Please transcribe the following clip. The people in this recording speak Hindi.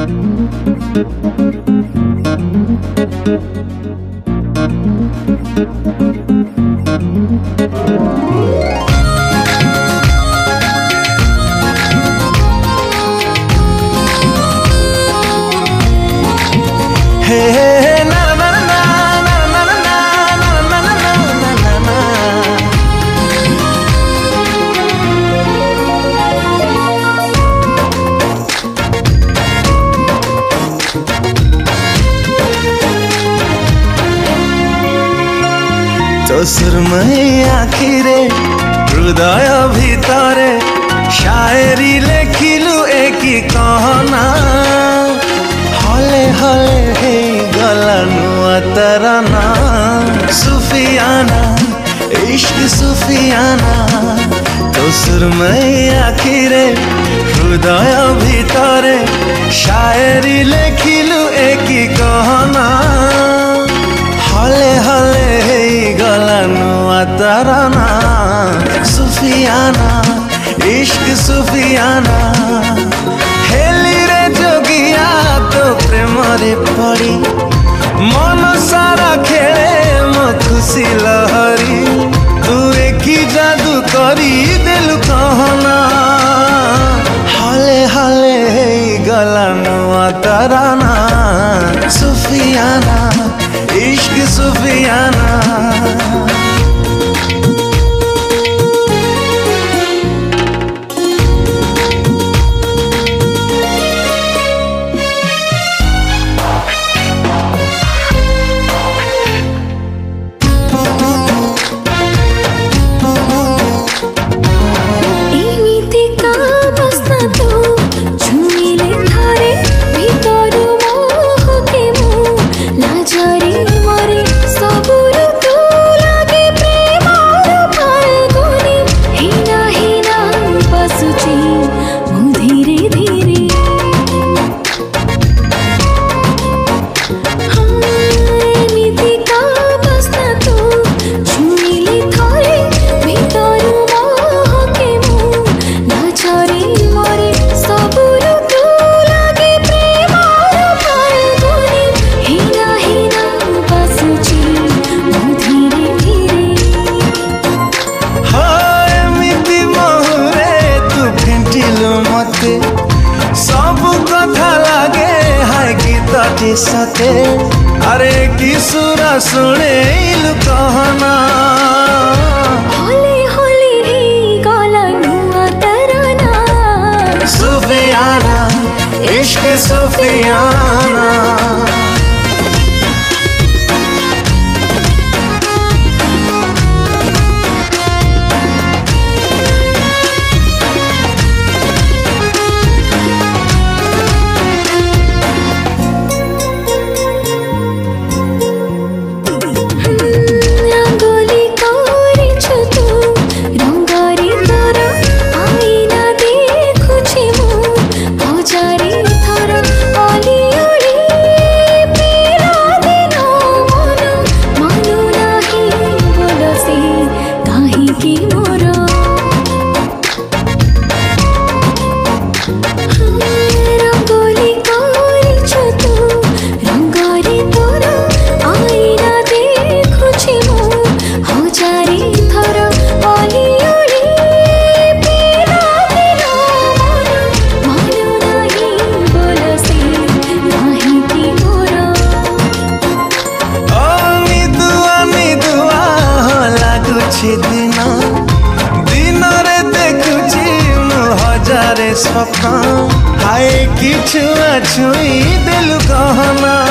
तो सुरमई आखिरे हृदय भितरे शायरी लेखिलु एक कहना हले हले हे गला नुआ तराना सुफियाना इश्क सुफियाना। तो सुरमई आखिरे हृदय भितरे शायरी लेखिलु एक कहना हले हले हे गला नुआ तराना सुफियाना इश्क सुफियाना। हेली रे जोगिया तो प्रेम रे पड़ी मन सारा खेले मो खुशी लहरी तू एक जादू करी देलु कहना हले हले हे गला नुआ तराना सुफियाना इश्क सुफियाना। सते अरे की सुरा सुने कहना होली होली ही गला नुआ तराना सुफियाना इश्क सुफियाना। दिन रे देखुची मु हजारे सपना हाय कि छुआ छुई देलु कहना